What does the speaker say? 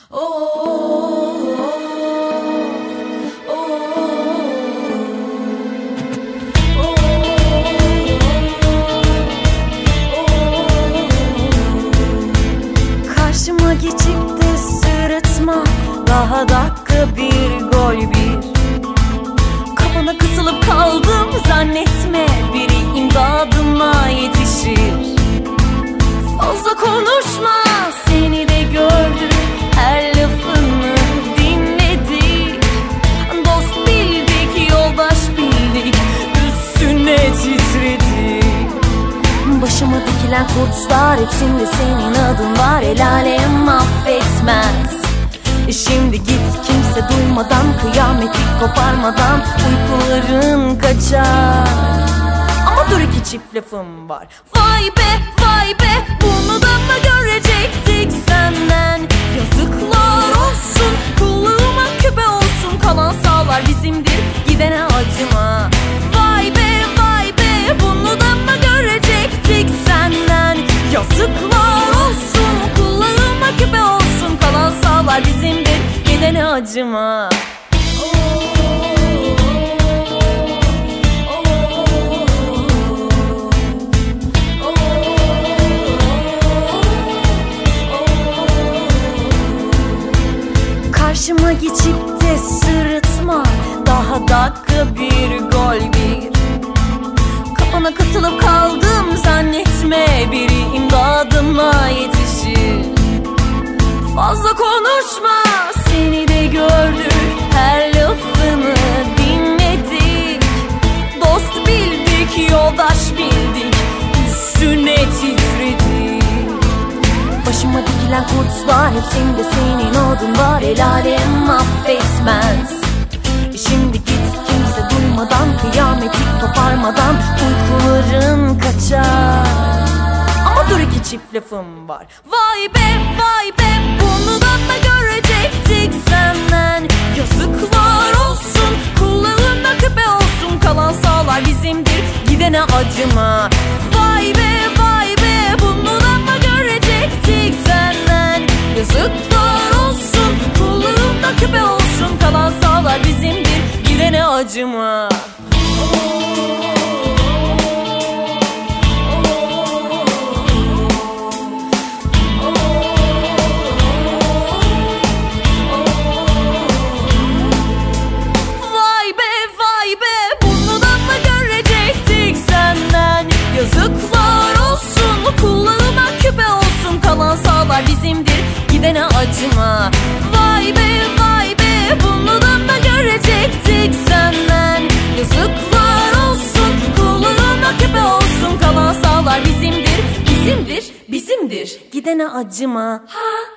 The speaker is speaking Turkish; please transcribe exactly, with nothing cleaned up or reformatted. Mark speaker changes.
Speaker 1: Karşıma geçip de sırıtma, daha dakika bir gol bir. Kafana kısılıp kaldım zannetme, biri imdadıma yetişir. Fazla konuşma, seni de gördük, her lafını dinledik. Dost bildik, yoldaş bildik, üstüne titredik. Başıma dikilen kurtlar, hepsinde senin adın var. El alem affetmez. Şimdi git kimse duymadan, kıyameti koparmadan uykuların kaçar. Ama dur, iki çift lafım var. Vay be vay be, bunu da mı görecektik senden? Yazıklar olsun, kulluğuma küpe olsun. Kalan sağlar bizimdir, gidene acıma. Vay be vay be, bunu da mı görecektik senden? Yazıklar olsun, kulluğuma küpe olsun. Kalan sağlar bizimdir, gidene acıma. Karşıma geçip de sırıtma, daha dakika bir gol bir. Kafana kısılıp kaldım zannetme, biri imdadıma yetişir. Fazla konuşma, seni de gördük, her lafını dinledik. Dost bildik, yoldaş bildik, üstüne titredik. Başıma dikilen kurtlar, hepsinde senin adın var. El alem affetmez. Şimdi git kimse duymadan, kıyameti koparmadan uykuların kaçar. Ama dur, iki çift lafım var. Vay be vay be, bunu da mı görecektik senden? Yazıklar olsun, kulağına küpe olsun. Kalan sağlar bizimdir, gidene acıma. Vay be vay be, bunu da mı görecektik senden? Yazıklar olsun, kulağına küpe olsun. Kalan sağlar bizimdir, gidene acıma. Yazıklar olsun, kulağıma küpe olsun. Kalan sağlar bizimdir, gidene acıma. Vay be vay be, bunu da mı görecektik senden? Yazıklar olsun, kulağıma küpe olsun. Kalan sağlar bizimdir, bizimdir, bizimdir, gidene acıma. Ha.